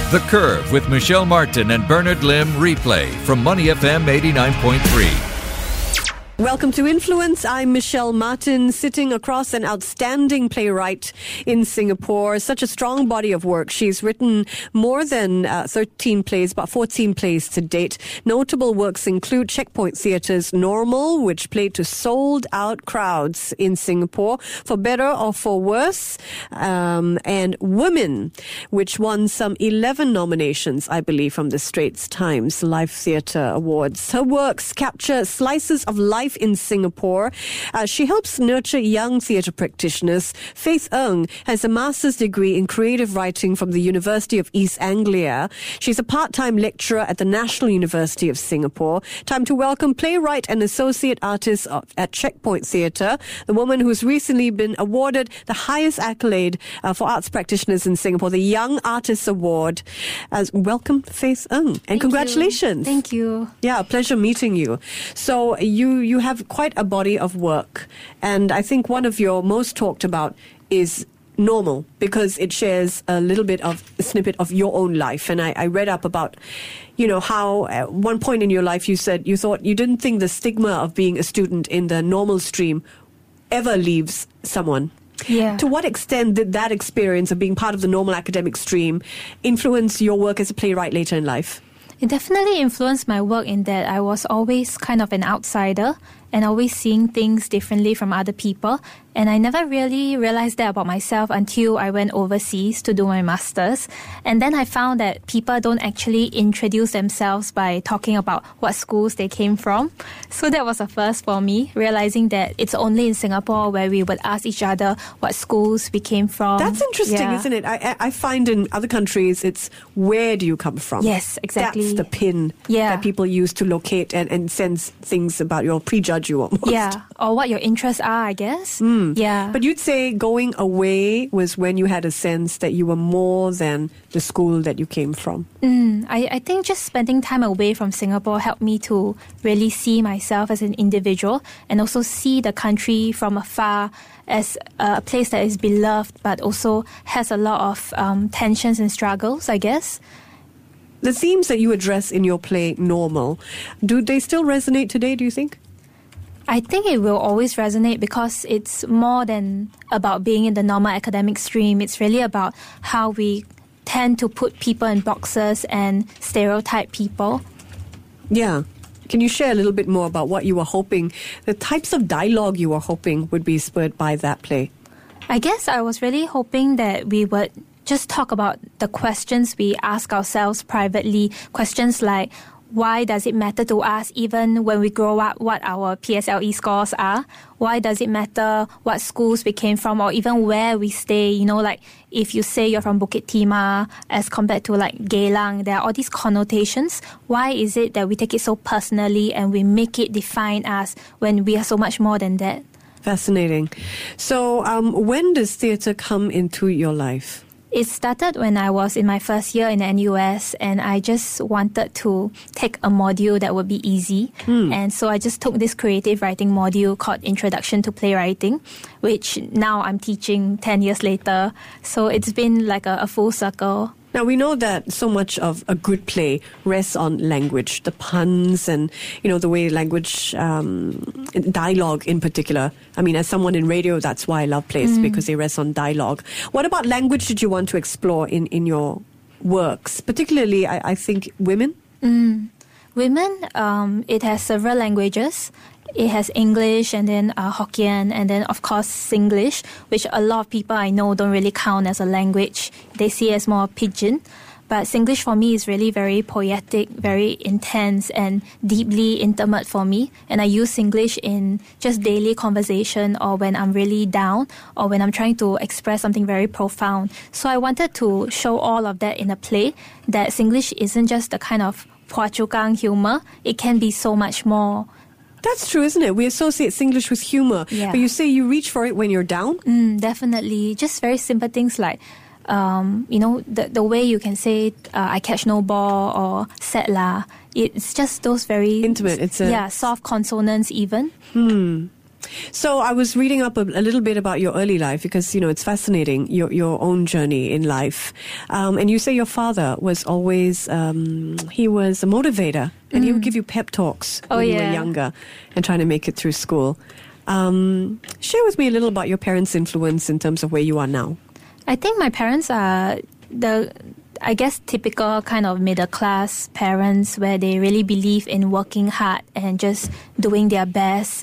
The Curve with Michelle Martin and Bernard Lim replay from Money FM 89.3. Welcome to Influence. I'm Michelle Martin, sitting across an outstanding playwright in Singapore. Such a strong body of work. She's written more than 13 plays, about 14 plays to date. Notable works include Checkpoint Theatre's Normal, which played to sold-out crowds in Singapore, for better or for worse, and Women, which won some 11 nominations, I believe, from the Straits Times Live Theatre Awards. Her works capture slices of life in Singapore. She helps nurture young theatre practitioners. Faith Ng has a master's degree in creative writing from the University of East Anglia. She's a part-time lecturer at the National University of Singapore. Time to welcome playwright and associate artist at Checkpoint Theatre, the woman who's recently been awarded the highest accolade for arts practitioners in Singapore, the Young Artists Award. Welcome, Faith Ng, and congratulations. Thank you. Yeah, a pleasure meeting you. So you have quite a body of work, and I think one of your most talked about is Normal, because it shares a little bit of a snippet of your own life. And I read up about, how at one point in your life you said you thought you didn't think the stigma of being a student in the normal stream ever leaves someone. Yeah. To what extent did that experience of being part of the normal academic stream influence your work as a playwright later in life? It definitely influenced my work in that I was always kind of an outsider and always seeing things differently from other people. And I never really realized that about myself until I went overseas to do my master's. And then I found that people don't actually introduce themselves by talking about what schools they came from. So that was a first for me, realizing that it's only in Singapore where we would ask each other what schools we came from. That's interesting, isn't it? I find in other countries it's where do you come from? Yes, exactly. That's the pin that people use to locate and sense things about you or prejudge you almost. Yeah, or what your interests are, I guess. Yeah. But you'd say going away was when you had a sense that you were more than the school that you came from. I think just spending time away from Singapore helped me to really see myself as an individual and also see the country from afar as a place that is beloved but also has a lot of tensions and struggles, I guess. The themes that you address in your play, Normal, do they still resonate today, do you think? I think it will always resonate because it's more than about being in the normal academic stream. It's really about how we tend to put people in boxes and stereotype people. Yeah. Can you share a little bit more about what you were hoping, the types of dialogue you were hoping would be spurred by that play? I guess I was really hoping that we would just talk about the questions we ask ourselves privately. Questions like, why does it matter to us even when we grow up what our PSLE scores are? Why does it matter what schools we came from or even where we stay? Like if you say you're from Bukit Timah as compared to like Geylang, there are all these connotations. Why is it that we take it so personally and we make it define us when we are so much more than that? Fascinating. So when does theatre come into your life? It started when I was in my first year in NUS and I just wanted to take a module that would be easy. And so I just took this creative writing module called Introduction to Playwriting, which now I'm teaching 10 years later. So it's been like a full circle. Now, we know that so much of a good play rests on language, the puns and, the way language, dialogue in particular. I mean, as someone in radio, that's why I love plays, because they rest on dialogue. What about language did you want to explore in your works? Particularly, I think, women? Women, it has several languages. It has English and then Hokkien and then, of course, Singlish, which a lot of people I know don't really count as a language. They see it as more pidgin. But Singlish for me is really very poetic, very intense and deeply intimate for me. And I use Singlish in just daily conversation or when I'm really down or when I'm trying to express something very profound. So I wanted to show all of that in a play, that Singlish isn't just the kind of Phua Chu Kang humor. It can be so much more. That's true, isn't it? We associate Singlish with humor. Yeah. But you say you reach for it when you're down? Definitely. Just very simple things like, the way you can say, I catch no ball or set la. It's just those very... intimate. It's soft consonants even. So I was reading up a little bit about your early life because, it's fascinating, your own journey in life. And you say your father was always, he was a motivator and he would give you pep talks when you were younger and trying to make it through school. Share with me a little about your parents' influence in terms of where you are now. I think my parents are typical kind of middle-class parents where they really believe in working hard and just doing their best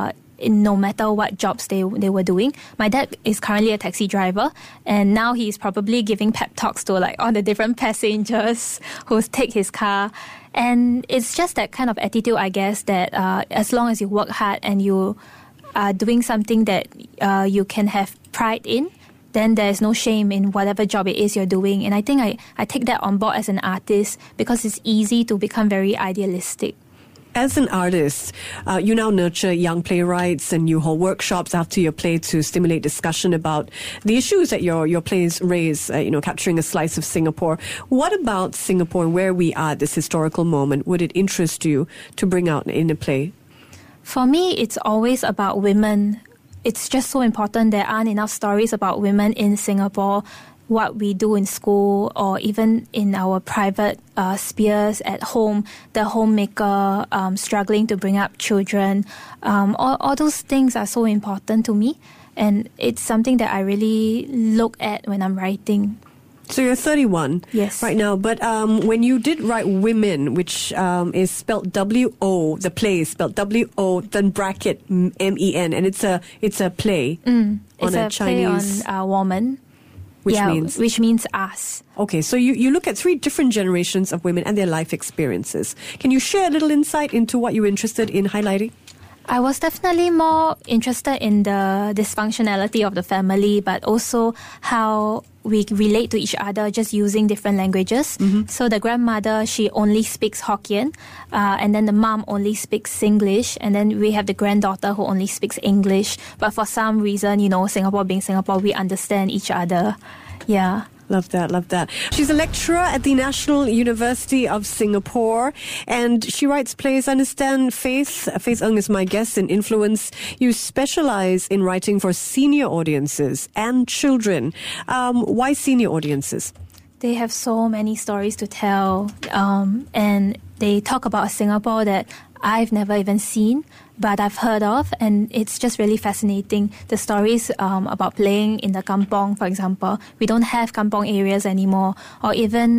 in no matter what jobs they were doing. My dad is currently a taxi driver, and now he's probably giving pep talks to like all the different passengers who take his car. And it's just that kind of attitude, I guess, that as long as you work hard and you are doing something that you can have pride in, then there's no shame in whatever job it is you're doing. And I think I take that on board as an artist because it's easy to become very idealistic. As an artist, you now nurture young playwrights and you hold workshops after your play to stimulate discussion about the issues that your plays raise, capturing a slice of Singapore. What about Singapore and where we are at this historical moment would it interest you to bring out in a play? For me, it's always about women. It's just so important there aren't enough stories about women in Singapore, what we do in school or even in our private spheres at home, the homemaker struggling to bring up children. All those things are so important to me, and it's something that I really look at when I'm writing. So you're 31 right now, but when you did write Women, which is spelled W-O, the play is spelled W-O, then bracket M-E-N, and it's a play on a Chinese... play on woman. Which means us. Okay, so you look at 3 different generations of women and their life experiences. Can you share a little insight into what you're interested in highlighting? I was definitely more interested in the dysfunctionality of the family, but also how we relate to each other just using different languages. Mm-hmm. So the grandmother, she only speaks Hokkien, and then the mom only speaks Singlish, and then we have the granddaughter who only speaks English. But for some reason, Singapore being Singapore, we understand each other. Yeah. Love that. She's a lecturer at the National University of Singapore, and she writes plays. I understand Faith Ng is my guest in Influence. You specialize in writing for senior audiences and children. Why senior audiences? They have so many stories to tell, and they talk about Singapore that I've never even seen, but I've heard of, and it's just really fascinating. The stories about playing in the kampong, for example. We don't have kampong areas anymore, or even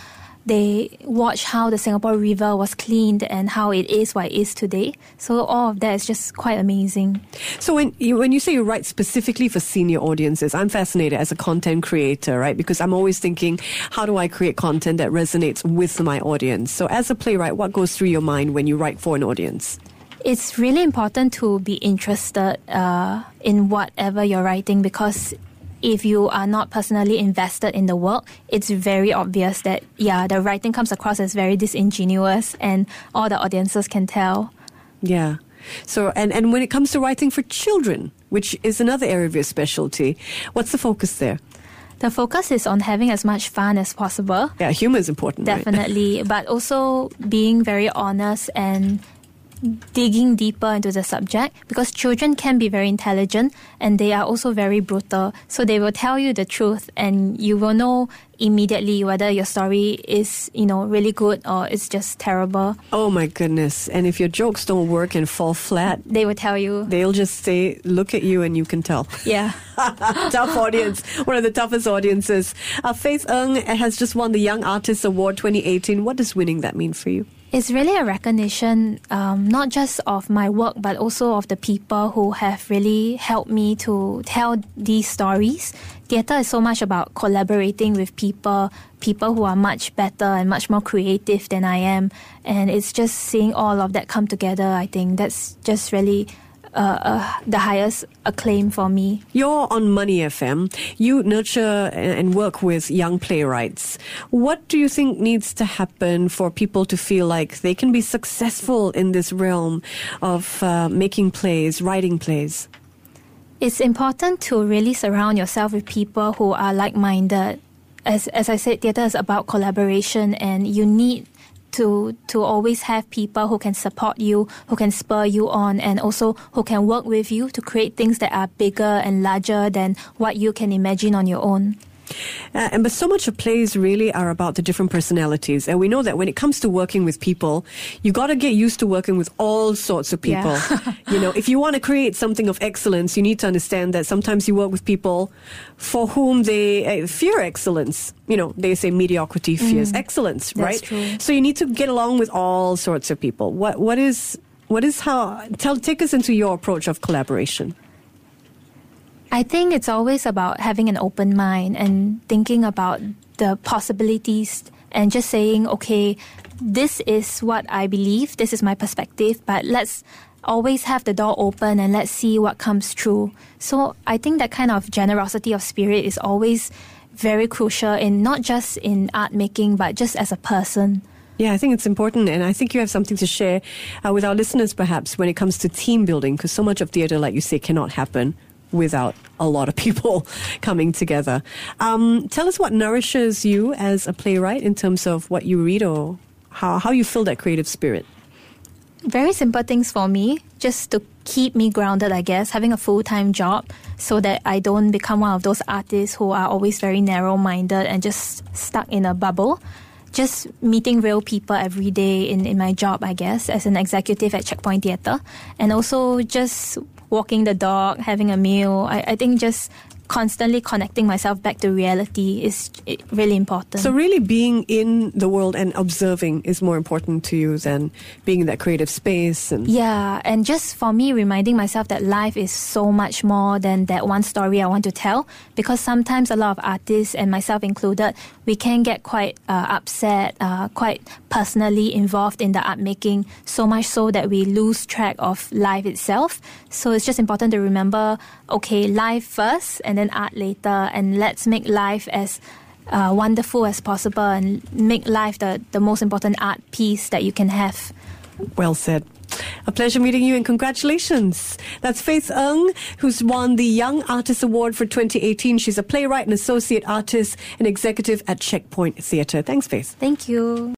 they watch how the Singapore River was cleaned and how it is what it is today. So all of that is just quite amazing. So when you say you write specifically for senior audiences, I'm fascinated as a content creator, right? Because I'm always thinking, how do I create content that resonates with my audience? So as a playwright, what goes through your mind when you write for an audience? It's really important to be interested in whatever you're writing, because if you are not personally invested in the work, it's very obvious that, the writing comes across as very disingenuous, and all the audiences can tell. Yeah. So, and when it comes to writing for children, which is another area of your specialty, what's the focus there? The focus is on having as much fun as possible. Yeah, humor is important, definitely, right? But also being very honest and digging deeper into the subject, because children can be very intelligent and they are also very brutal. So they will tell you the truth, and you will know immediately whether your story is, really good or it's just terrible. Oh my goodness. And if your jokes don't work and fall flat, they will tell you. They'll just say, look at you and you can tell. Yeah. Tough audience. One of the toughest audiences. Faith Ng has just won the Young Artist Award 2018. What does winning that mean for you? It's really a recognition, not just of my work, but also of the people who have really helped me to tell these stories. Theatre is so much about collaborating with people who are much better and much more creative than I am. And it's just seeing all of that come together. I think that's just really the highest acclaim for me. You're on Money FM. You nurture and work with young playwrights. What do you think needs to happen for people to feel like they can be successful in this realm of making plays, writing plays? It's important to really surround yourself with people who are like-minded. As I said, theatre is about collaboration, and you need to always have people who can support you, who can spur you on, and also who can work with you to create things that are bigger and larger than what you can imagine on your own. But so much of plays really are about the different personalities. And we know that when it comes to working with people, you got to get used to working with all sorts of people. Yeah. If you want to create something of excellence, you need to understand that sometimes you work with people for whom they fear excellence. They say mediocrity fears excellence, right? That's true. So you need to get along with all sorts of people. Take us into your approach of collaboration. I think it's always about having an open mind and thinking about the possibilities and just saying, okay, this is what I believe, this is my perspective, but let's always have the door open and let's see what comes through. So I think that kind of generosity of spirit is always very crucial in not just in art making, but just as a person. Yeah, I think it's important, and I think you have something to share with our listeners perhaps when it comes to team building, because so much of theatre, like you say, cannot happen without a lot of people coming together. Tell us what nourishes you as a playwright in terms of what you read or how you feel that creative spirit. Very simple things for me, just to keep me grounded, I guess, having a full-time job so that I don't become one of those artists who are always very narrow-minded and just stuck in a bubble. Just meeting real people every day in my job, I guess, as an executive at Checkpoint Theatre. And also just walking the dog, having a meal. I think just constantly connecting myself back to reality is really important. So really being in the world and observing is more important to you than being in that creative space. Yeah, and just for me, reminding myself that life is so much more than that one story I want to tell, because sometimes a lot of artists, and myself included, we can get quite upset, quite personally involved in the art making, so much so that we lose track of life itself. So it's just important to remember, okay, life first and then art later, and let's make life as wonderful as possible and make life the most important art piece that you can have. Well said. A pleasure meeting you and congratulations. That's Faith Ng, who's won the Young Artist Award for 2018. She's a playwright, an associate artist, and executive at Checkpoint Theatre. Thanks, Faith. Thank you.